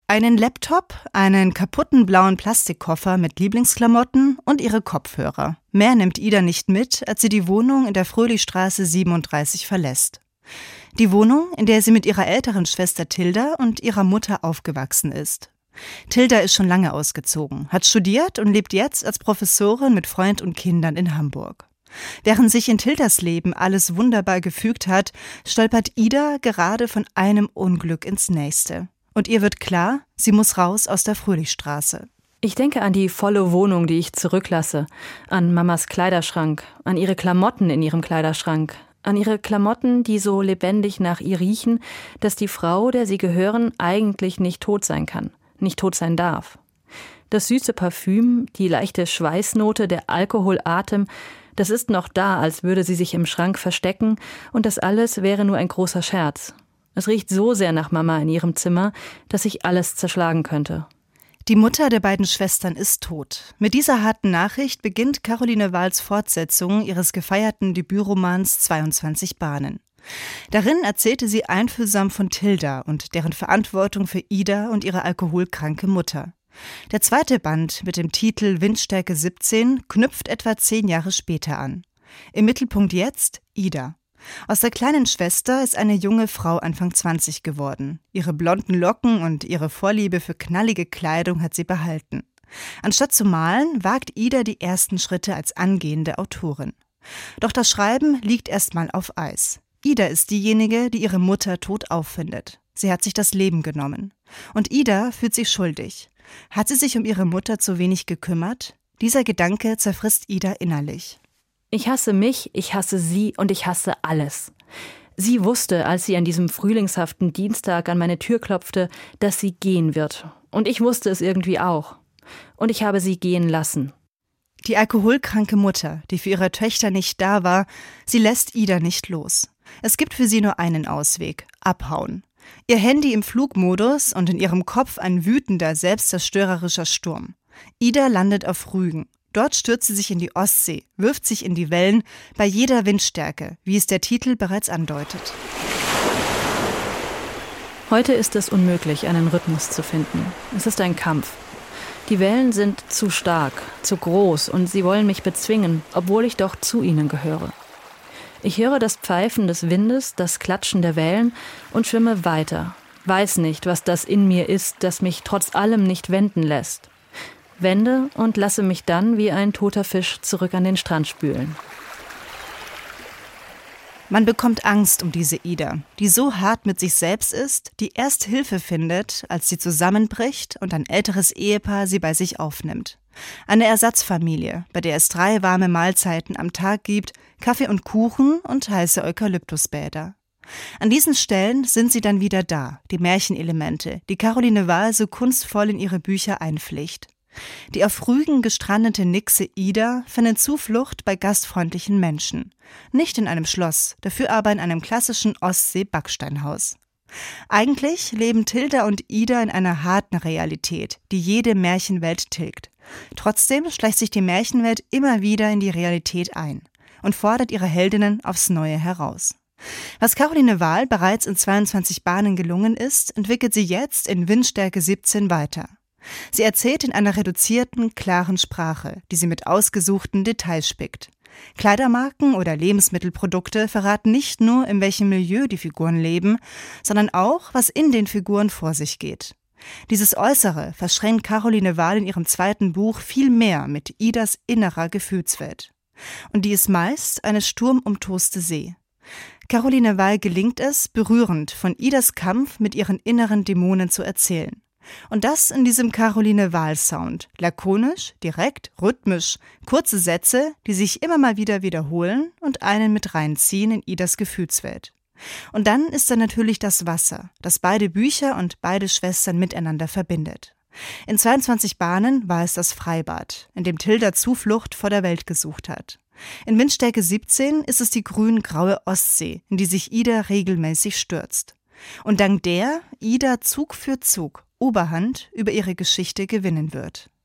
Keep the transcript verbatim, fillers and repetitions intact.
Einen Laptop, einen kaputten blauen Plastikkoffer mit Lieblingsklamotten und ihre Kopfhörer. Mehr nimmt Ida nicht mit, als sie die Wohnung in der Fröhlichstraße siebenunddreißig verlässt. Die Wohnung, in der sie mit ihrer älteren Schwester Tilda und ihrer Mutter aufgewachsen ist. Tilda ist schon lange ausgezogen, hat studiert und lebt jetzt als Professorin mit Freund und Kindern in Hamburg. Während sich in Tildas Leben alles wunderbar gefügt hat, stolpert Ida gerade von einem Unglück ins nächste. Und ihr wird klar, sie muss raus aus der Fröhlichstraße. Ich denke an die volle Wohnung, die ich zurücklasse, an Mamas Kleiderschrank, an ihre Klamotten in ihrem Kleiderschrank, an ihre Klamotten, die so lebendig nach ihr riechen, dass die Frau, der sie gehören, eigentlich nicht tot sein kann, nicht tot sein darf. Das süße Parfüm, die leichte Schweißnote, der Alkoholatem, das ist noch da, als würde sie sich im Schrank verstecken, und das alles wäre nur ein großer Scherz. Es riecht so sehr nach Mama in ihrem Zimmer, dass sich alles zerschlagen könnte. Die Mutter der beiden Schwestern ist tot. Mit dieser harten Nachricht beginnt Caroline Wahls Fortsetzung ihres gefeierten Debütromans zweiundzwanzig Bahnen. Darin erzählte sie einfühlsam von Tilda und deren Verantwortung für Ida und ihre alkoholkranke Mutter. Der zweite Band mit dem Titel Windstärke siebzehn knüpft etwa zehn Jahre später an. Im Mittelpunkt jetzt Ida. Aus der kleinen Schwester ist eine junge Frau Anfang zwanzig geworden. Ihre blonden Locken und ihre Vorliebe für knallige Kleidung hat sie behalten. Anstatt zu malen, wagt Ida die ersten Schritte als angehende Autorin. Doch das Schreiben liegt erstmal auf Eis. Ida ist diejenige, die ihre Mutter tot auffindet. Sie hat sich das Leben genommen. Und Ida fühlt sich schuldig. Hat sie sich um ihre Mutter zu wenig gekümmert? Dieser Gedanke zerfrisst Ida innerlich. Ich hasse mich, ich hasse sie und ich hasse alles. Sie wusste, als sie an diesem frühlingshaften Dienstag an meine Tür klopfte, dass sie gehen wird. Und ich wusste es irgendwie auch. Und ich habe sie gehen lassen. Die alkoholkranke Mutter, die für ihre Töchter nicht da war, sie lässt Ida nicht los. Es gibt für sie nur einen Ausweg: abhauen. Ihr Handy im Flugmodus und in ihrem Kopf ein wütender, selbstzerstörerischer Sturm. Ida landet auf Rügen. Dort stürzt sie sich in die Ostsee, wirft sich in die Wellen, bei jeder Windstärke, wie es der Titel bereits andeutet. Heute ist es unmöglich, einen Rhythmus zu finden. Es ist ein Kampf. Die Wellen sind zu stark, zu groß und sie wollen mich bezwingen, obwohl ich doch zu ihnen gehöre. Ich höre das Pfeifen des Windes, das Klatschen der Wellen und schwimme weiter. Weiß nicht, was das in mir ist, das mich trotz allem nicht wenden lässt. Wende und lasse mich dann wie ein toter Fisch zurück an den Strand spülen. Man bekommt Angst um diese Ida, die so hart mit sich selbst ist, die erst Hilfe findet, als sie zusammenbricht und ein älteres Ehepaar sie bei sich aufnimmt. Eine Ersatzfamilie, bei der es drei warme Mahlzeiten am Tag gibt, Kaffee und Kuchen und heiße Eukalyptusbäder. An diesen Stellen sind sie dann wieder da, die Märchenelemente, die Caroline Wahl so kunstvoll in ihre Bücher einpflegt. Die auf Rügen gestrandete Nixe Ida findet Zuflucht bei gastfreundlichen Menschen. Nicht in einem Schloss, dafür aber in einem klassischen Ostsee-Backsteinhaus. Eigentlich leben Tilda und Ida in einer harten Realität, die jede Märchenwelt tilgt. Trotzdem schleicht sich die Märchenwelt immer wieder in die Realität ein und fordert ihre Heldinnen aufs Neue heraus. Was Caroline Wahl bereits in zweiundzwanzig Bahnen gelungen ist, entwickelt sie jetzt in Windstärke siebzehn weiter. Sie erzählt in einer reduzierten, klaren Sprache, die sie mit ausgesuchten Details spickt. Kleidermarken oder Lebensmittelprodukte verraten nicht nur, in welchem Milieu die Figuren leben, sondern auch, was in den Figuren vor sich geht. Dieses Äußere verschränkt Caroline Wahl in ihrem zweiten Buch viel mehr mit Idas innerer Gefühlswelt. Und die ist meist eine sturmumtoste See. Caroline Wahl gelingt es, berührend von Idas Kampf mit ihren inneren Dämonen zu erzählen. Und das in diesem Caroline Wahl-Sound. Lakonisch, direkt, rhythmisch, kurze Sätze, die sich immer mal wieder wiederholen und einen mit reinziehen in Idas Gefühlswelt. Und dann ist da natürlich das Wasser, das beide Bücher und beide Schwestern miteinander verbindet. In zweiundzwanzig Bahnen war es das Freibad, in dem Tilda Zuflucht vor der Welt gesucht hat. In Windstärke siebzehn ist es die grün-graue Ostsee, in die sich Ida regelmäßig stürzt. Und dank der Ida Zug für Zug Oberhand über ihre Geschichte gewinnen wird.